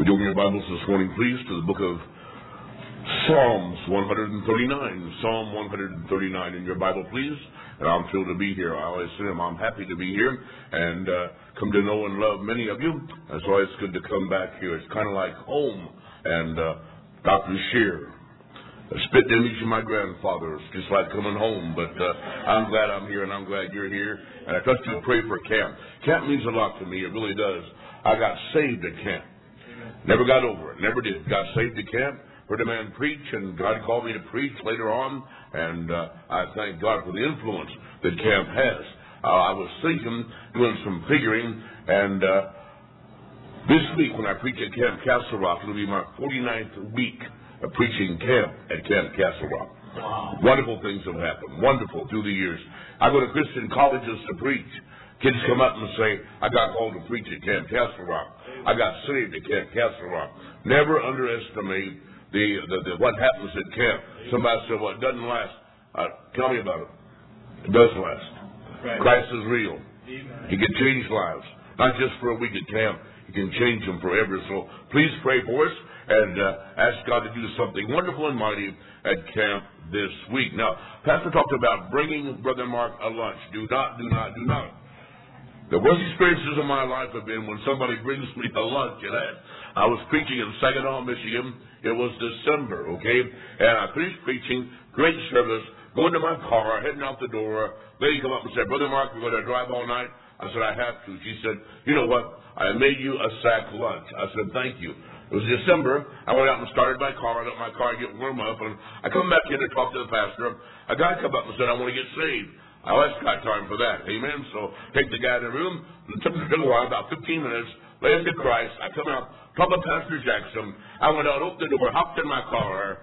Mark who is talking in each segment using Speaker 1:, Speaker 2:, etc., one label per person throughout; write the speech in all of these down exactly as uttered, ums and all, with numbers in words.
Speaker 1: Would you open your Bibles this morning, please, to the book of Psalms one thirty-nine. Psalm one thirty-nine in your Bible, please. And I'm thrilled to be here. I always say I'm happy to be here and uh, come to know and love many of you. And so it's good to come back here. It's kind of like home. And uh, Doctor Shear, a spit image of my grandfather. It's just like coming home. But uh, I'm glad I'm here, and I'm glad you're here. And I trust you pray for camp. Camp means a lot to me. It really does. I got saved at camp. Never got over it. Never did. Got saved at camp. Heard a man preach, and God called me to preach later on. And uh, I thank God for the influence that camp has. Uh, I was thinking, doing some figuring, and uh, this week when I preach at Camp Castle Rock, it'll be my forty-ninth week of preaching camp at Camp Castle Rock. Wow. Wonderful things have happened. Wonderful through the years. I go to Christian colleges to preach. Kids come up and say, I got called to preach at Camp Castle Rock. I got saved at Camp Castle Rock. Never underestimate the, the, the what happens at camp. Somebody said, well, it doesn't last. Uh, tell me about it. It does last. Right. Christ is real. Amen. He can change lives. Not just for a week at camp. He can change them forever. So please pray for us and uh, ask God to do something wonderful and mighty at camp this week. Now, Pastor talked about bringing Brother Mark a lunch. Do not, do not, do not. The worst experiences of my life have been when somebody brings me a lunch. And I, I was preaching in Saginaw, Michigan. It was December, okay? And I finished preaching, great service, going to my car, heading out the door. Lady come up and said, Brother Mark, you're going to drive all night? I said, I have to. She said, you know what? I made you a sack lunch. I said, thank you. It was December. I went out and started my car. I let my car get warm up. And I come back in to talk to the pastor. A guy come up and said, I want to get saved. I always got time for that. Amen. So take the guy in the room. It took a little while, about fifteen minutes. Led him to Christ. I come out, talk to Pastor Jackson. I went out, opened the door, hopped in my car.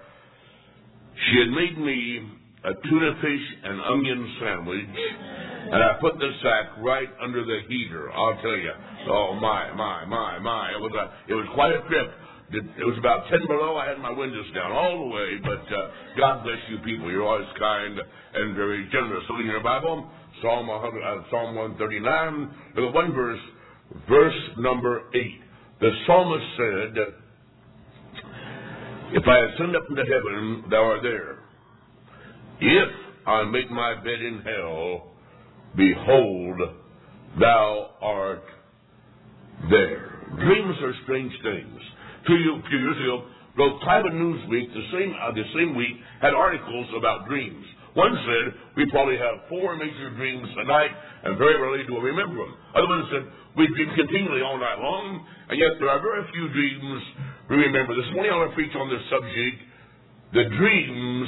Speaker 1: She had made me a tuna fish and onion sandwich, and I put the sack right under the heater. I'll tell you. Oh my, my, my, my! It was a, it was quite a trip. It was about ten below. I had my windows down all the way, but uh, God bless you people. You're always kind and very generous. So in your Bible, Psalm one hundred, uh, Psalm one thirty-nine, look at one verse, verse number eight. The psalmist said, if I ascend up into heaven, thou art there. If I make my bed in hell, behold, thou art there. Dreams are strange things. Two years ago, wrote Climate Newsweek, the same uh, the same week, had articles about dreams. One said, we probably have four major dreams a night, and very rarely do we remember them. Other one said, we dream continually all night long, and yet there are very few dreams we remember. This morning I want to preach on this subject, the dreams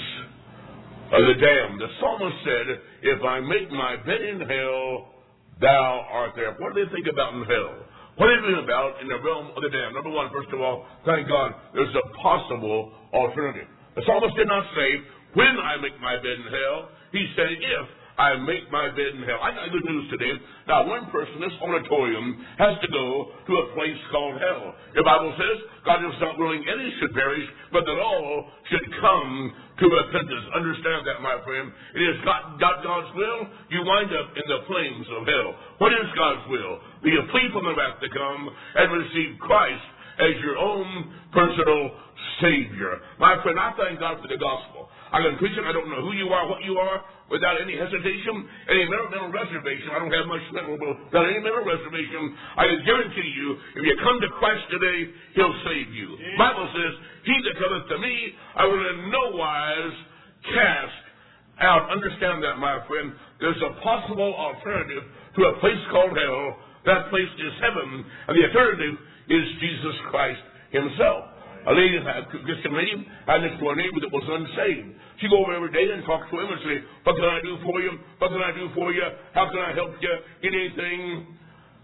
Speaker 1: of the damned. The psalmist said, if I make my bed in hell, thou art there. What do they think about in hell? What is it about in the realm of the damned? Number one, first of all, thank God, there's a possible alternative. The psalmist did not say, when I make my bed in hell. He said, if I make my bed in hell. I got good news today. Now, one person in this auditorium has to go to a place called hell. The Bible says, God is not willing any should perish, but that all should come to repentance. Understand that, my friend. It is not God's will. You wind up in the flames of hell. What is God's will? Be you flee from the wrath to come and receive Christ as your own personal Savior. My friend, I thank God for the gospel. I can preach it. I don't know who you are, what you are, without any hesitation, any mental, mental reservation. I don't have much mental, but without any mental reservation, I can guarantee you, if you come to Christ today, He'll save you. The Bible says, he that cometh to me, I will in no wise cast out. Understand that, my friend. There's a possible alternative to a place called hell. That place is heaven, and the alternative is Jesus Christ Himself. A lady, a Christian lady, had next to a neighbor that was unsaved. She'd go over every day and talk to him and say, what can I do for you? What can I do for you? How can I help you? Anything?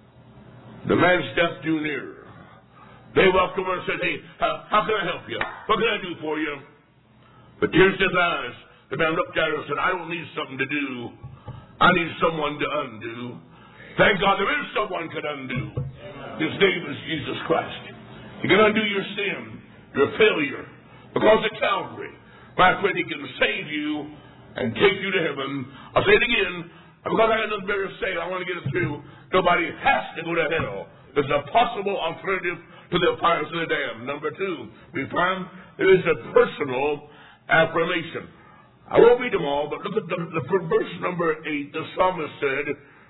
Speaker 1: The man's death drew near. They walked over and said, hey, how, how can I help you? What can I do for you? But tears in his eyes. The man looked at her and said, I don't need something to do. I need someone to undo. Thank God there is someone can undo. His name is Jesus Christ. He can undo your sin, your failure, because of Calvary. My friend, He can save you and take you to heaven. I'll say it again, because I got nothing better to say. I want to get it through. Nobody has to go to hell. there's a possible alternative to the fires of the damned. Number two, we find there is a personal affirmation. I won't read them all, but look at the, the verse number eight. The psalmist said,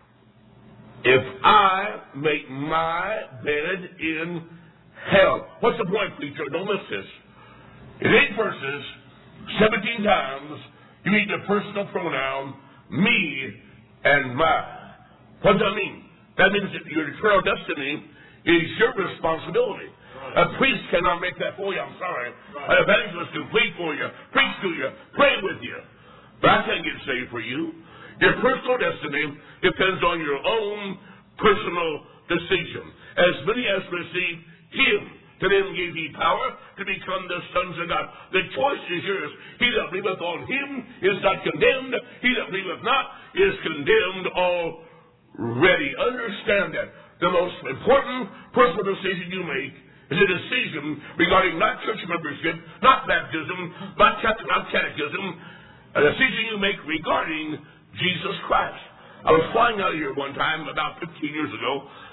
Speaker 1: if I make my bed in hell. What's the point, preacher? Don't miss this. In eight verses, seventeen times, you need the personal pronoun, me and my. What does that mean? That means that your eternal destiny is your responsibility. A priest cannot make that for you, I'm sorry. An evangelist can plead for you, preach to you, pray with you. But I can't get saved for you. Your personal destiny depends on your own personal decision. As many as received him, to them gave he power to become the sons of God. The choice is yours. He that believeth on him is not condemned. He that believeth not is condemned already. Understand that. The most important personal decision you make is a decision regarding not church membership, not baptism, not catechism, a decision you make regarding Jesus Christ. I was flying out of here one time about fifteen years ago.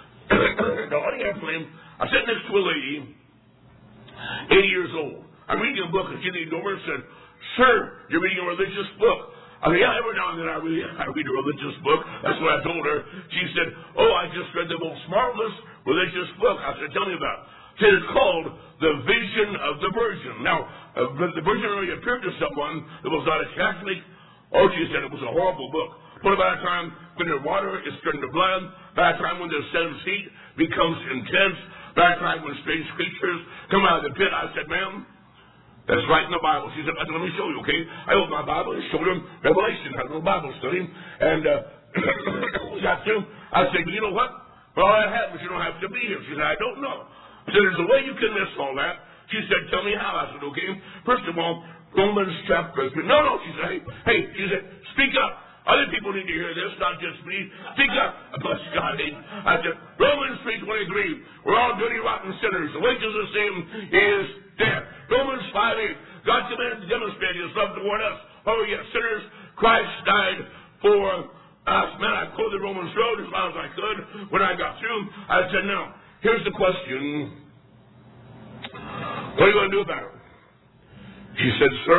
Speaker 1: On the airplane, I sat next to a lady, eighty years old. I'm reading a book, and she leaned over and said, "Sir, you're reading a religious book." I mean, yeah, every now and then I read, I read a religious book. That's what I told her. She said, "Oh, I just read the most marvelous religious book." I said, "Tell me about it." She said, "It's called The Vision of the Virgin." Now, uh, the Virgin really appeared to someone that was not a Catholic. Oh, she said it was a horrible book. But by the time when the water is turned to blood, by the time when the sun's heat becomes intense, by the time when strange creatures come out of the pit, I said, "Ma'am, that's right in the Bible." She said, "Let me show you, okay?" I opened my Bible and showed her Revelation. I had a little Bible study. And uh, we got to. I said, "You know what? Well, all that happens, you don't have to be here." She said, "I don't know." I said, "There's a way you can miss all that." She said, "Tell me how." I said, "Okay. First of all, Romans chapter three. No, no," she said, hey, hey, she said, "Speak up. Other people need to hear this, not just me. Speak up." Bless God. I said, Romans three twenty-three. We're all dirty, rotten sinners. The wages of sin is death. Romans five eight. God commanded to demonstrate his love toward us. Oh, yes, sinners, Christ died for us. Man, I quoted Romans Road as loud as I could. When I got through, I said, "Now, here's the question. What are you going to do about it?" She said, "Sir,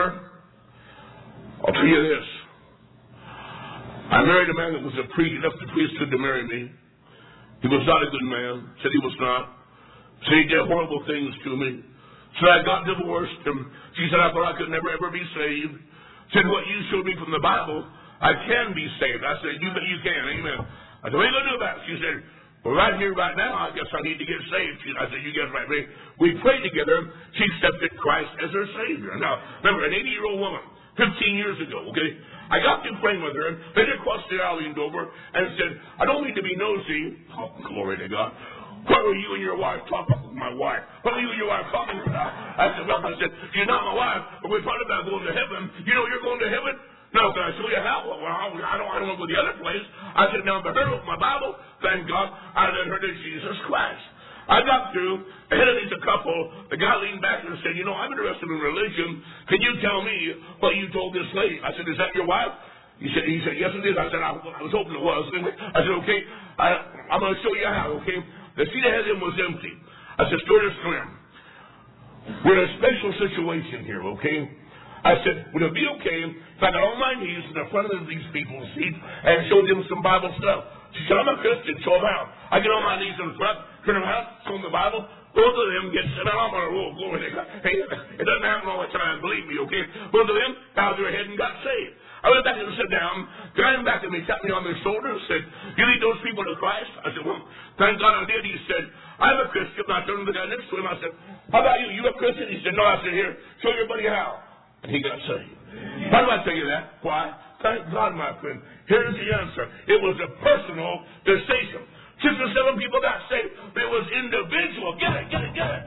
Speaker 1: I'll tell you this. I married a man that was a priest, enough the priesthood to marry me. He was not a good man. Said he was not. Said he did horrible things to me. Said I got divorced. And she said I thought I could never ever be saved. Said what you showed me from the Bible, I can be saved." I said, "You bet you can, amen." I said, "What are you going to do about it?" She said, "Well, right here, right now, I guess I need to get saved." She, I said, "You guess right, baby." We prayed together. She accepted Christ as her Savior. Now, remember, an eighty-year-old woman, fifteen years ago, okay? I got through praying with her, and later across the aisle leaned over and said, "I don't mean to be nosy." Oh, glory to God. "What were you and your wife talking about?" "My wife." "What were you and your wife talking about?" I said, "Well," I said, "You're not my wife, but we're talking about going to heaven. You know you're going to heaven?" "No, can I show you how?" "Well, I don't, I don't want to go to the other place." I said, "Now, but her with my Bible, thank God, I led her to Jesus Christ." I got through, ahead of these a couple, the guy leaned back and said, "You know, I'm interested in religion. Can you tell me what you told this lady?" I said, "Is that your wife?" He said, he said, "Yes, it is." I said, I, I was hoping it was. I said, "Okay, I, I'm going to show you how, okay?" The seat ahead of him was empty. I said, "Stewardess, come here. We're in a special situation here, okay?" I said, "Would it be okay if I got on my knees in the front of these people's seat and showed them some Bible stuff?" She said, "I'm a Christian, show them out." I get on my knees in front, turn them out, show them the Bible. Both of them get set out. I'm on a roll, glory to God. Hey, it doesn't happen all the time, believe me, okay? Both of them bowed their head and got saved. I went back and sat down, got him back and he tapped me on the shoulder and said, "You lead those people to Christ?" I said, "Well, thank God I did." He said, "I'm a Christian." I turned to the guy next to him. I said, "How about you? You a Christian?" He said, "No." I said, "Here, show your buddy how." And he got saved. Why do I tell you that? Why? Thank God, my friend. Here's the answer. It was a personal decision. Six or seven people got saved, but it was individual. Get it, get it, get it.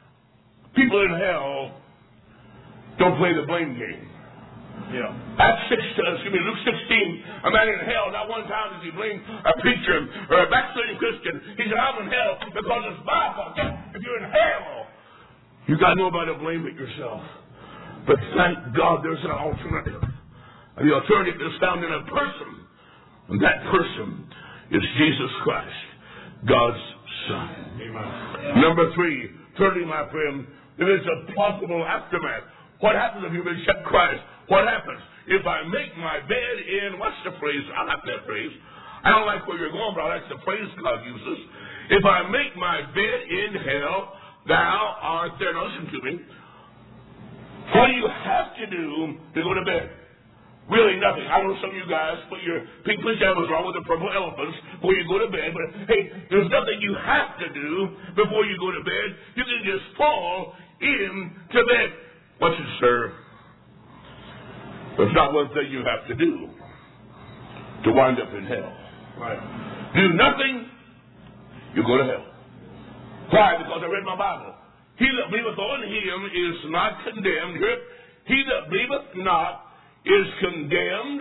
Speaker 1: People in hell don't play the blame game. Yeah. Acts six, uh, excuse me, Luke sixteen, a man in hell, not one time does he blame a preacher or a backsliding Christian. He said, "I'm in hell because it's my fault." If you're in hell, you got nobody to blame but yourself. But thank God there's an alternative. And the alternative is found in a person. And that person is Jesus Christ, God's Son. Amen. Number three, thirdly, my friend, there is a possible aftermath. What happens if you reject Christ? What happens if I make my bed in, what's the phrase? I like that phrase. I don't like where you're going, but I like the phrase God uses. If I make my bed in hell, thou art there. Now listen to me. What do you have to do to go to bed? Really nothing. I know some of you guys put your pink pajamas on with the purple elephants before you go to bed, but hey, there's nothing you have to do before you go to bed. You can just fall into bed. What's it, sir? There's not one thing you have to do to wind up in hell. Right. Do nothing, you go to hell. Why? Because I read my Bible. He that believeth on him is not condemned. He that believeth not is condemned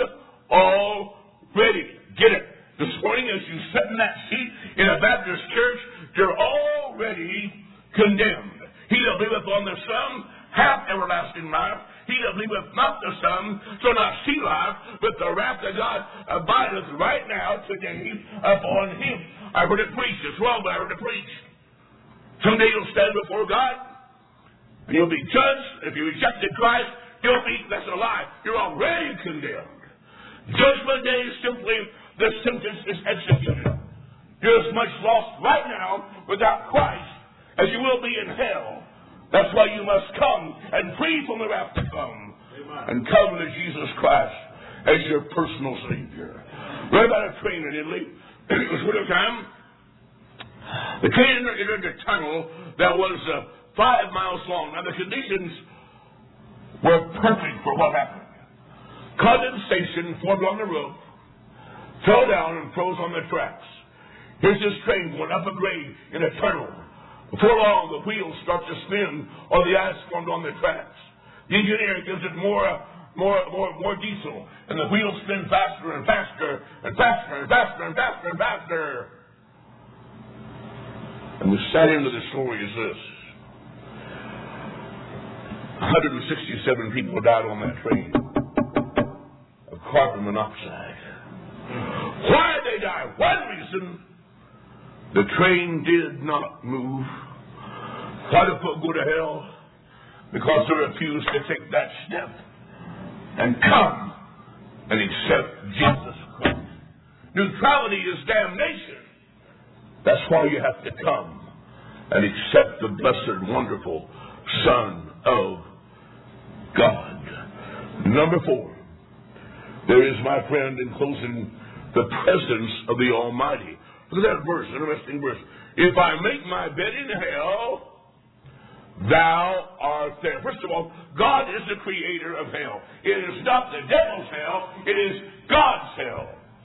Speaker 1: already. Get it? This morning as you sit in that seat in a Baptist church, you're already condemned. He that believeth on the Son hath everlasting life. He that believeth not the Son shall not see life, but the wrath of God abideth right now today upon him. I heard it preached. It's wrong, but I heard it preached. Someday you'll stand before God, and you'll be judged. If you rejected Christ, you'll be, that's a lie. You're already condemned. Judgment day is simply the sentence is executed. You're as much lost right now without Christ as you will be in hell. That's why you must come and free from the wrath to come. Amen. And come to Jesus Christ as your personal Savior. What about a train in Italy? It was winter time. The train entered a tunnel that was uh, five miles long. Now the conditions were perfect for what happened. Condensation formed on the roof, fell down and froze on the tracks. Here's this train going up a grade in a tunnel. Before long, the wheels start to spin on the ice formed on the tracks. The engineer gives it more, more, more, more diesel, and the wheels spin faster and faster and faster and faster and faster and faster. And the sad end of the story is this. one hundred sixty-seven people died on that train of carbon monoxide. Why did they die? One reason. The train did not move. Why did folk go to hell? Because they refused to take that step and come and accept Jesus Christ. Neutrality is damnation. That's why you have to come and accept the blessed, wonderful Son of God. Number four, there is, my friend, in closing, the presence of the Almighty. Look at that verse, interesting verse. If I make my bed in hell, thou art there. First of all, God is the creator of hell. It is not the devil's hell, it is God's hell.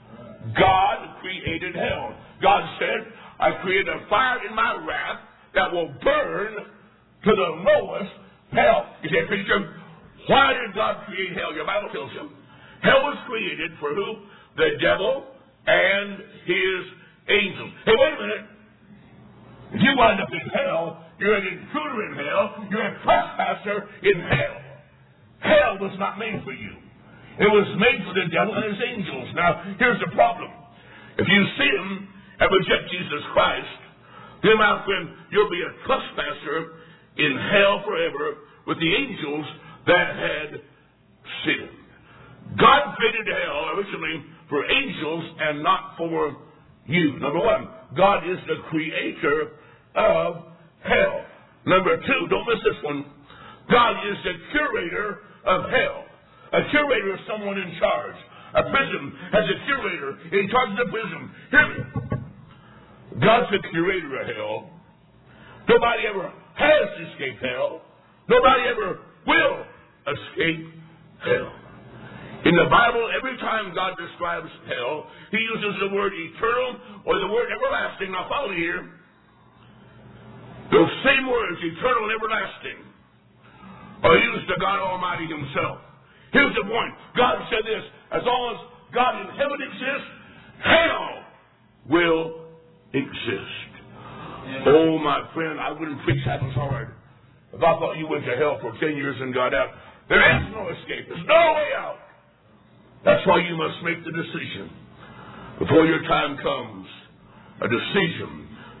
Speaker 1: God created hell. God said, I created a fire in my wrath that will burn to the lowest hell. You say, preacher, why did God create hell? Your Bible tells you. Hell was created for who? The devil and his angels. Hey, wait a minute. If you wind up in hell, you're an intruder in hell. You're a trespasser in hell. Hell was not made for you. It was made for the devil and his angels. Now, here's the problem. If you sin and reject Jesus Christ, then, my friend, you'll be a trespasser in hell forever with the angels that had sinned. God created hell originally for angels and not for you. Number one, God is the creator of hell. Number two, don't miss this one. God is the curator of hell. A curator is someone in charge. A prison has a curator in charge of the prison. Hear me. God's the curator of hell. Nobody ever has escaped hell. Nobody ever will escape hell. In the Bible, every time God describes hell, he uses the word eternal or the word everlasting. Now follow me here. Those same words, eternal and everlasting, are used to God Almighty himself. Here's the point. God said this, as long as God in heaven exists, hell will exist. Yeah. Oh, my friend, I wouldn't preach that was hard if I thought you went to hell for ten years and got out. There is no escape. There's no way out. That's why you must make the decision before your time comes, a decision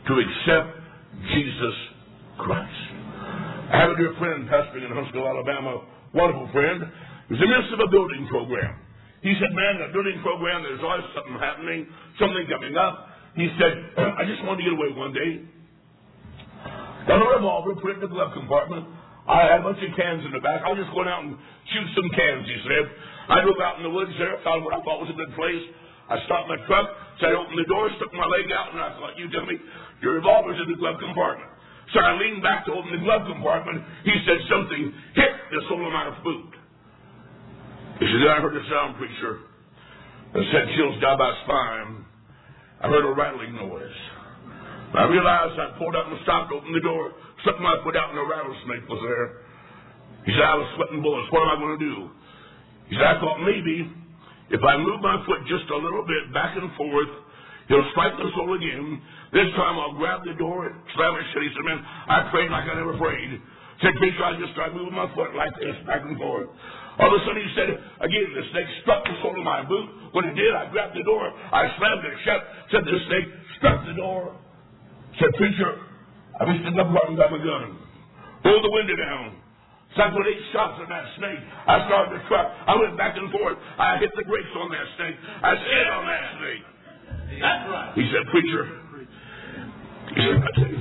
Speaker 1: to accept Jesus Christ. I have a dear friend pastoring in Huntsville, Alabama, wonderful friend. He's in the midst of a building program. He said, man, that building program, there's always something happening, something coming up. He said, I just wanted to get away one day. Got a revolver, put it in the glove compartment. I had a bunch of cans in the back. I was just going out and shoot some cans, he said. I drove out in the woods there, found what I thought was a good place. I stopped my truck, so I opened the door, stuck my leg out, and I thought, you tell me, your revolver's in the glove compartment. So I leaned back to open the glove compartment. He said something hit the sole of my boot. He said, then I heard a sound, preacher, that said chills down my spine. I heard a rattling noise. I realized I pulled up and stopped, opened the door, stuck my foot out, and a rattlesnake was there. He said, I was sweating bullets. What am I going to do? He said, I thought maybe if I move my foot just a little bit back and forth, he'll strike the soul again. This time I'll grab the door and slam it shut. He said, man, I prayed like I never prayed. Said, preacher, I just started moving my foot like this, back and forth. All of a sudden, he said, again, the snake struck the sole of my boot. When it did, I grabbed the door. I slammed it shut. Said, the snake struck the door. Said, preacher, I reached in the blood and got my gun. Rolled the window down. So I put eight shots at that snake. I started the truck. I went back and forth. I hit the brakes on that snake. I stayed on that snake. That's right. He said, preacher, he said, I tell you,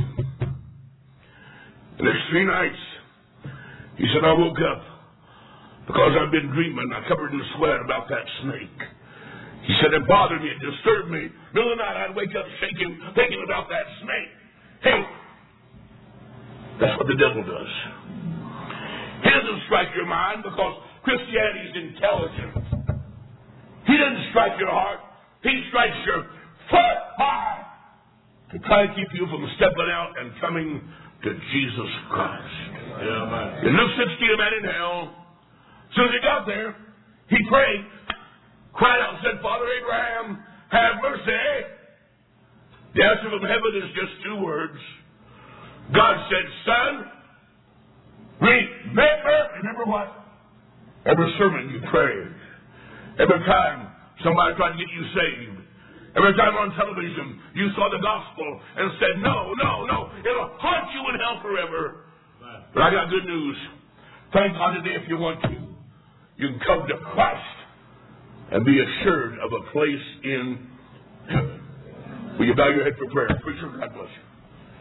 Speaker 1: the next three nights, he said, I woke up because I've been dreaming. I covered in sweat about that snake. He said, it bothered me. It disturbed me. Middle of the night, I'd wake up shaking, thinking about that snake. Hey, that's what the devil does. He doesn't strike your mind because Christianity is intelligent. He doesn't strike your heart. He strikes your foot high to try to keep you from stepping out and coming to Jesus Christ. Yeah, man. In Luke sixteen, a man in hell, as soon as he got there, he prayed, cried out and said, Father Abraham, have mercy. The answer from heaven is just two words. God said, son, remember, remember what? Every sermon you prayed. Every time somebody tried to get you saved. Every time on television you saw the gospel and said, no, no, no, it'll haunt you in hell forever. But I got good news. Thank God today if you want to. You can come to Christ and be assured of a place in heaven. Will you bow your head for prayer? Preacher, God bless you.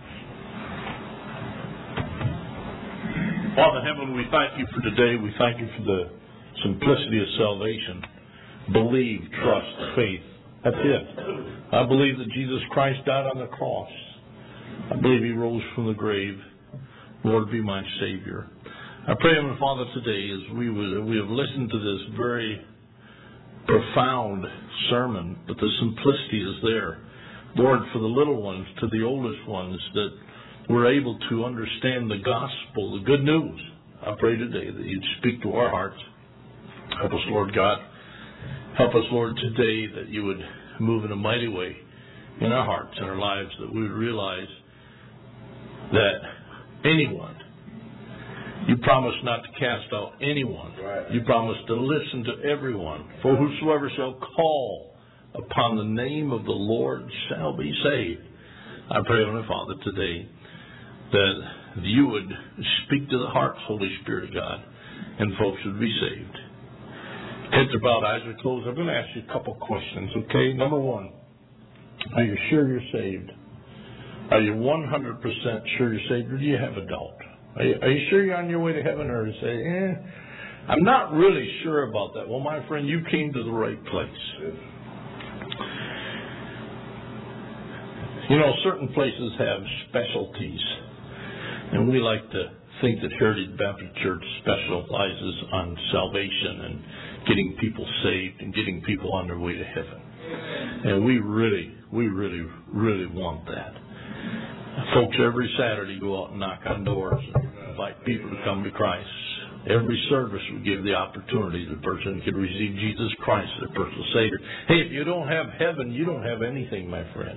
Speaker 2: Father in heaven, we thank you for today. We thank you for the simplicity of salvation. Believe, trust, faith. That's it. I believe that Jesus Christ died on the cross. I believe he rose from the grave. Lord, be my Savior. I pray, Heavenly Father, today as we would, we have listened to this very profound sermon, but the simplicity is there. Lord, for the little ones to the oldest ones, that we're able to understand the gospel, the good news. I pray today that you'd speak to our hearts. Help us, Lord God. Help us, Lord, today that you would move in a mighty way in our hearts and our lives, that we would realize that anyone, you promise not to cast out anyone. Right. You promise to listen to everyone. For whosoever shall call upon the name of the Lord shall be saved. I pray, Heavenly Father, today that you would speak to the hearts, Holy Spirit of God, and folks would be saved. Heads are bowed, eyes are closed. I'm going to ask you a couple questions, okay? Number one, are you sure you're saved? Are you one hundred percent sure you're saved, or do you have a doubt? Are you, are you sure you're on your way to heaven, or to say, eh, I'm not really sure about that? Well, my friend, you came to the right place. You know, certain places have specialties, and we like to think that Heritage Baptist Church specializes on salvation and getting people saved and getting people on their way to heaven. And we really, we really, really want that. Folks, every Saturday go out and knock on doors and invite people to come to Christ. Every service we give the opportunity the person can receive Jesus Christ as their personal Savior. Hey, if you don't have heaven, you don't have anything, my friend.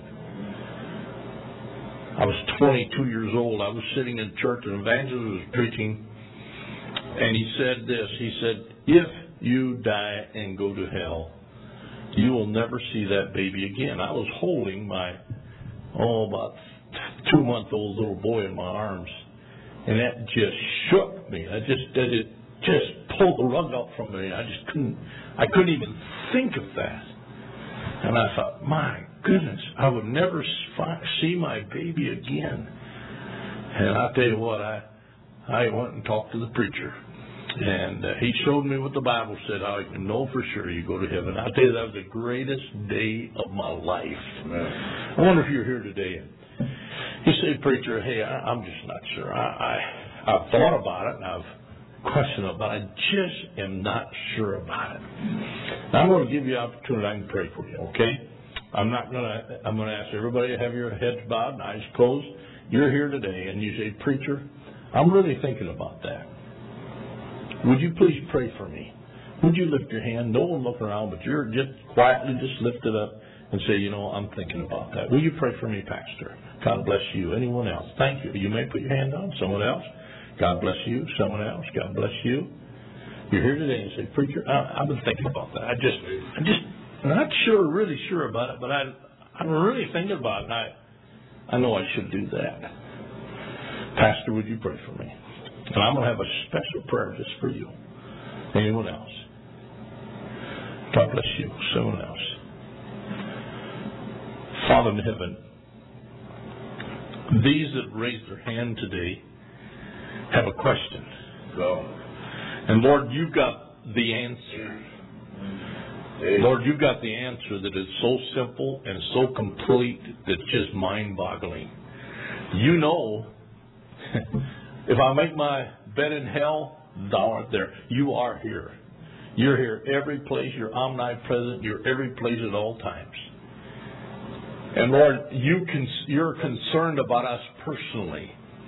Speaker 2: I was twenty-two years old. I was sitting in church, and an evangelist was preaching, and he said this. He said, if you die and go to hell, you will never see that baby again. I was holding my, oh, about two-month-old little boy in my arms. And that just shook me. I just did it, just pulled the rug out from me. I just couldn't, I couldn't even think of that. And I thought, my goodness, I would never see my baby again. And I tell you what, I, I went and talked to the preacher. And uh, he showed me what the Bible said. I can know for sure you go to heaven. I tell you, that was the greatest day of my life. Amen. I wonder if you're here today. You say, preacher, hey, I, I'm just not sure. I, I, I've thought about it and I've questioned it, but I just am not sure about it. Now, I'm going to give you an opportunity. I can pray for you, okay? I'm not going to. I'm going to ask everybody to have your heads bowed and eyes closed. You're here today, and you say, preacher, I'm really thinking about that. Would you please pray for me? Would you lift your hand? No one look around, but you're just quietly just lift it up and say, you know, I'm thinking about that. Will you pray for me, Pastor? God bless you. Anyone else? Thank you. You may put your hand down. Someone else? God bless you. Someone else? God bless you. You're here today and say, preacher, I, I've been thinking about that. I just, I'm just not sure, really sure about it, but I, I'm really thinking about it, and I, I know I should do that. Pastor, would you pray for me? And I'm going to have a special prayer just for you. Anyone else? God bless you. Someone else. Father in heaven, these that raised their hand today have a question.
Speaker 1: Go.
Speaker 2: And Lord, you've got the answer. Lord, you've got the answer that is so simple and so complete that it's just mind-boggling. You know, if I make my bed in hell, thou art there. You are here. You're here every place. You're omnipresent. You're every place at all times. And Lord, you con- you're concerned about us personally.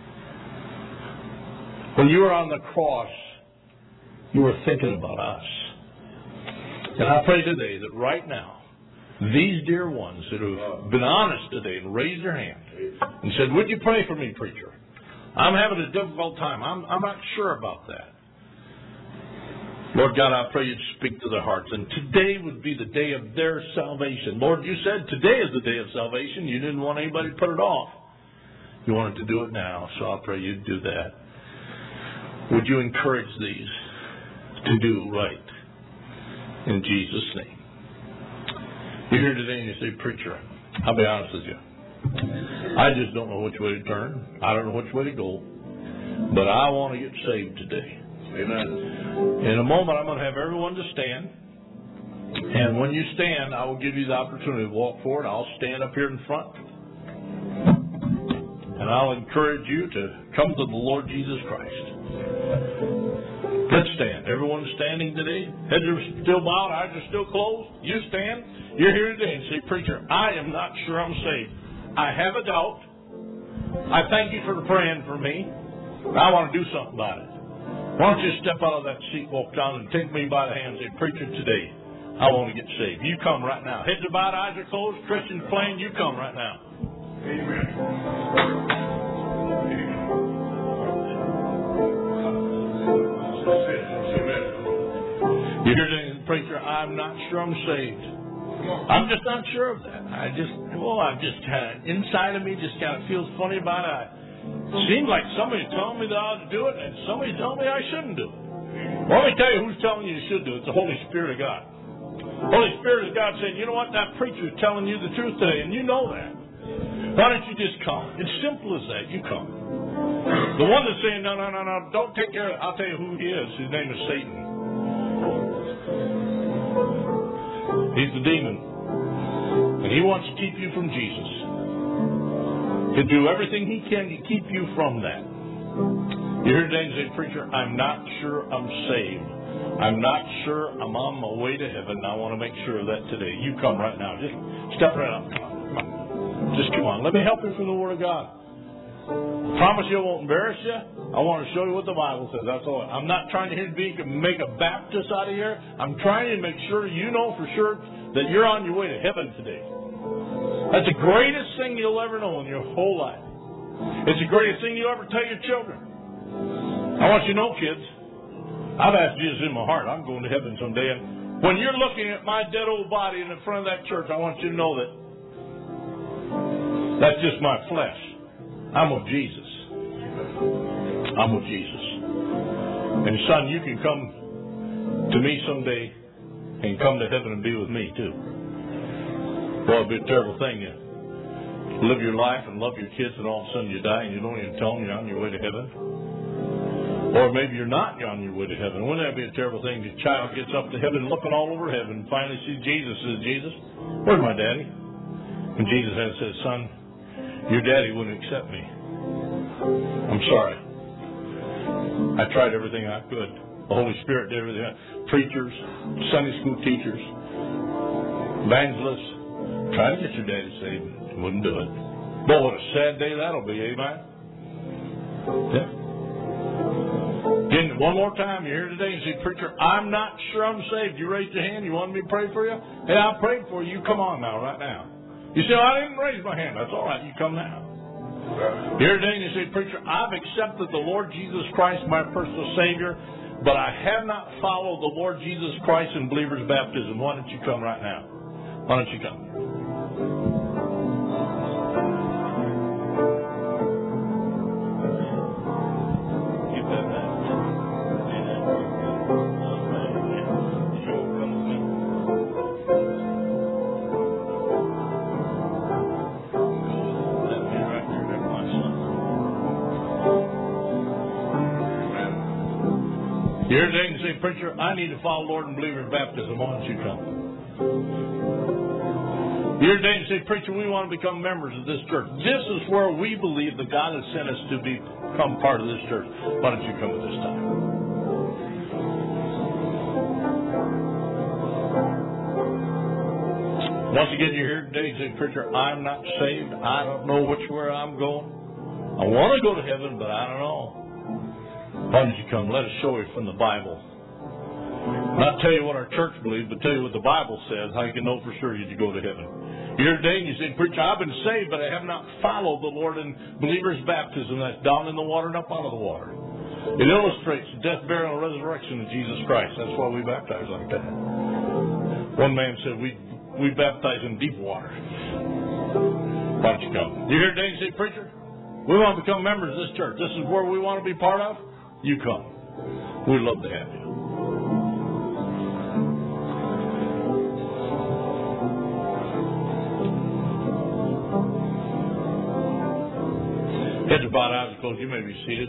Speaker 2: When you were on the cross, you were thinking about us. And I pray today that right now, these dear ones that have been honest today and raised their hand and said, would you pray for me, preacher? I'm having a difficult time. I'm, I'm not sure about that. Lord God, I pray you'd speak to their hearts. And today would be the day of their salvation. Lord, you said today is the day of salvation. You didn't want anybody to put it off. You wanted to do it now, so I pray you'd do that. Would you encourage these to do right? In Jesus' name. You're here today and you say, preacher, I'll be honest with you. I just don't know which way to turn. I don't know which way to go. But I want to get saved today. Amen. In a moment, I'm going to have everyone to stand. And when you stand, I will give you the opportunity to walk forward. I'll stand up here in front. And I'll encourage you to come to the Lord Jesus Christ. Let's stand. Everyone's standing today. Heads are still bowed. Eyes are still closed. You stand. You're here today and say, preacher, I am not sure I'm saved. I have a doubt. I thank you for praying for me. I want to do something about it. Why don't you step out of that seat, walk down, and take me by the hand and say, preacher, today, I want to get saved. You come right now. Heads are bowed, eyes are closed. Christians playing. You come right now. Amen. You're here today, preacher, I'm not sure I'm saved. I'm just not sure of that. I just, well, I'm just kind of, inside of me just kind of feels funny about it. It seems like somebody's telling me that I ought to do it, and somebody's telling me I shouldn't do it. Well, let me tell you who's telling you you should do it. It's the Holy Spirit of God. The Holy Spirit of God saying, you know what, that preacher's telling you the truth today, and you know that. Why don't you just come? It's simple as that. You come. The one that's saying, no, no, no, no, don't take care of it. I'll tell you who he is. His name is Satan. He's the demon. And he wants to keep you from Jesus. He'll do everything he can to keep you from that. You're here today and say, preacher, I'm not sure I'm saved. I'm not sure I'm on my way to heaven. I want to make sure of that today. You come right now. Just step right up. Come on. Come on. Just come on. Let me help you from the Word of God. I promise you I won't embarrass you. I want to show you what the Bible says. That's all. I'm not trying to be, make a Baptist out of here. I'm trying to make sure you know for sure that you're on your way to heaven today. That's the greatest thing you'll ever know in your whole life. It's the greatest thing you'll ever tell your children. I want you to know, kids, I've asked Jesus in my heart, I'm going to heaven someday. And when you're looking at my dead old body in front of that church, I want you to know that that's just my flesh. I'm with Jesus. I'm with Jesus. And son, you can come to me someday and come to heaven and be with me too. Boy, it'd be a terrible thing to live your life and love your kids and all of a sudden you die and you don't even tell them you're on your way to heaven. Or maybe you're not on your way to heaven. Wouldn't that be a terrible thing? The child gets up to heaven looking all over heaven and finally sees Jesus and says, Jesus, where's my daddy? And Jesus has said, son, your daddy wouldn't accept me. I'm sorry. I tried everything I could. The Holy Spirit did everything. Preachers, Sunday school teachers, evangelists, tried to get your daddy saved. Wouldn't do it. Boy, what a sad day that'll be, amen? Yeah. Again, one more time, you're here today and say, preacher, I'm not sure I'm saved. You raised your hand. You wanted me to pray for you? Hey, I prayed for you. You come on now, right now. You say, I didn't raise my hand. That's all right. You come now. You're here today and you say, preacher, I've accepted the Lord Jesus Christ, my personal Savior, but I have not followed the Lord Jesus Christ in believer's baptism. Why don't you come right now? Why don't you come? You're here today and say, preacher, I need to follow Lord and believer's baptism. Why don't you come? You're here today and say, preacher, we want to become members of this church. This is where we believe that God has sent us to become part of this church. Why don't you come at this time? Once again, you're here today and say, preacher, I'm not saved. I don't know which way I'm going. I want to go to heaven, but I don't know. Why don't you come? Let us show you from the Bible. Not tell you what our church believes, but tell you what the Bible says, how you can know for sure you go to heaven. You're here today and you say, preacher, I've been saved, but I have not followed the Lord in believer's baptism. That's down in the water and up out of the water. It illustrates the death, burial, and resurrection of Jesus Christ. That's why we baptize like that. One man said, we, we baptize in deep water. Why don't you come? You're here today and you say, preacher, we want to become members of this church. This is where we want to be part of. You come. We'd love to have you. Heads are bowed, eyes are closed. You may be seated.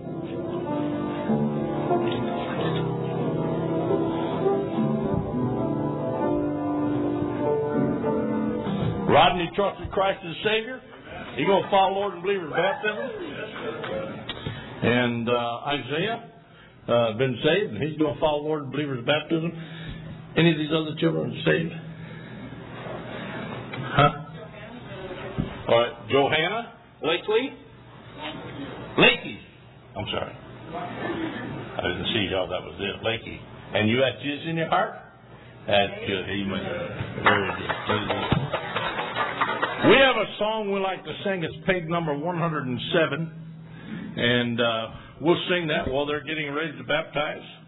Speaker 2: Rodney trusted Christ as Savior. He's going to follow Lord and believer's baptism. And uh, Isaiah uh, been saved, and he's going to follow Lord and believer's baptism. Any of these other children saved? Huh? All right, Johanna, Lakely, Lakey. I'm sorry, I didn't see y'all. That was it, Lakey. And you had Jesus in your heart? That's good. Amen. Very good. Very good. We have a song we like to sing. It's page number one hundred seven. And uh, we'll sing that while they're getting ready to baptize.